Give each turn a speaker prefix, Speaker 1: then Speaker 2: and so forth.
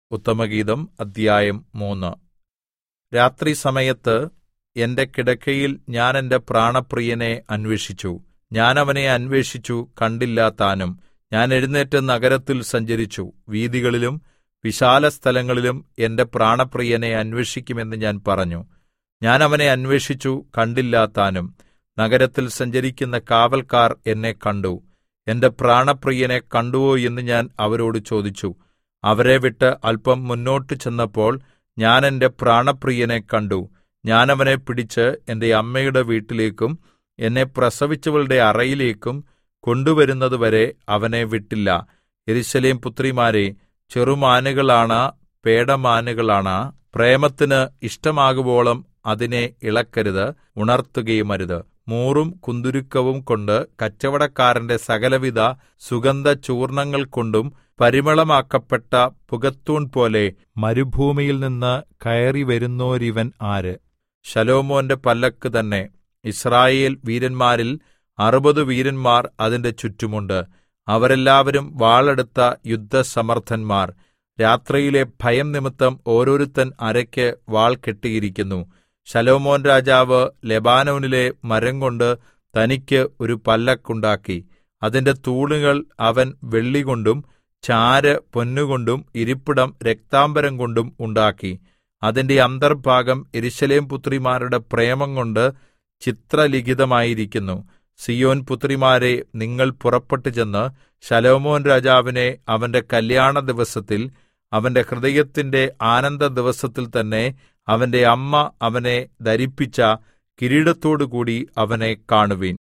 Speaker 1: ഉത്തമഗീതം അദ്ധ്യായം 3. രാത്രി സമയത്ത് എന്റെ കിടക്കയിൽ ഞാൻ എന്റെ പ്രാണപ്രിയനെ അന്വേഷിച്ചു. ഞാൻ അവനെ അന്വേഷിച്ചു, കണ്ടില്ലതാനും. ഞാൻ എഴുന്നേറ്റ് നഗരത്തിൽ സഞ്ചരിച്ചു. വീഥികളിലും വിശാലസ്ഥലങ്ങളിലും എന്റെ പ്രാണപ്രിയനെ അന്വേഷിക്കുമെന്ന് ഞാൻ പറഞ്ഞു. ഞാൻ അവനെ അന്വേഷിച്ചു, കണ്ടില്ലതാനും. നഗരത്തിൽ സഞ്ചരിക്കുന്ന കാവൽക്കാർ എന്നെ കണ്ടു. എന്റെ പ്രാണപ്രിയനെ കണ്ടുവോ എന്ന് ഞാൻ അവരോട് ചോദിച്ചു. അവരെ വിട്ട് അല്പം മുന്നോട്ട് ചെന്നപ്പോൾ ഞാൻ എന്റെ പ്രാണപ്രിയനെ കണ്ടു. ഞാൻ അവനെ പിടിച്ച് എന്റെ അമ്മയുടെ വീട്ടിലേക്കും എന്നെ പ്രസവിച്ചവളുടെ അറയിലേക്കും കൊണ്ടുവരുന്നതുവരെ അവനെ വിട്ടില്ല. യെരൂശലേം പുത്രിമാരേ, ചെറുമാനുകളാണ, പേടമാനുകളാണ. പ്രേമത്തിന് ഇഷ്ടമാകുവോളം അതിനെ ഇളക്കരുത്, ഉണർത്തുകയുമരുത്. മൂറും കുന്തുരുക്കവും കൊണ്ട് കച്ചവടക്കാരന്റെ സകലവിധ സുഗന്ധചൂർണങ്ങൾ കൊണ്ടും പരിമളമാക്കപ്പെട്ട പുകത്തൂൺ പോലെ മരുഭൂമിയിൽ നിന്ന് കയറി വരുന്നോരിവൻ ആര്? ശലോമോന്റെ പല്ലക്ക് തന്നെ. യിസ്രായേൽ വീരന്മാരിൽ 60 വീരന്മാർ അതിന്റെ ചുറ്റുമുണ്ട്. അവരെല്ലാവരും വാളെടുത്ത യുദ്ധസമർത്ഥന്മാർ. രാത്രിയിലെ ഭയം നിമിത്തം ഓരോരുത്തൻ അരയ്ക്ക് വാൾ കെട്ടിയിരിക്കുന്നു. ശലോമോൻ രാജാവ് ലെബാനോനിലെ മരംകൊണ്ട് തനിക്ക് ഒരു പല്ലക്കുണ്ടാക്കി. അതിന്റെ തൂണുകൾ അവൻ വെള്ളികൊണ്ടും ചാര് പൊന്നുകൊണ്ടും ഇരിപ്പിടം രക്താംബരം കൊണ്ടും ഉണ്ടാക്കി. അതിന്റെ അന്തർഭാഗം യെരൂശലേം പുത്രിമാരുടെ പ്രേമംകൊണ്ട് ചിത്രലിഖിതമായിരിക്കുന്നു. സീയോൻ പുത്രിമാരേ, നിങ്ങൾ പുറപ്പെട്ടു ചെന്ന് ശലോമോൻ രാജാവിനെ അവന്റെ കല്യാണ ദിവസത്തിൽ, അവന്റെ ഹൃദയത്തിന്റെ ആനന്ദ ദിവസത്തിൽ തന്നെ അവന്റെ അമ്മ അവനെ ധരിപ്പിച്ച കിരീടത്തോടുകൂടി അവനെ കാണുവിൻ.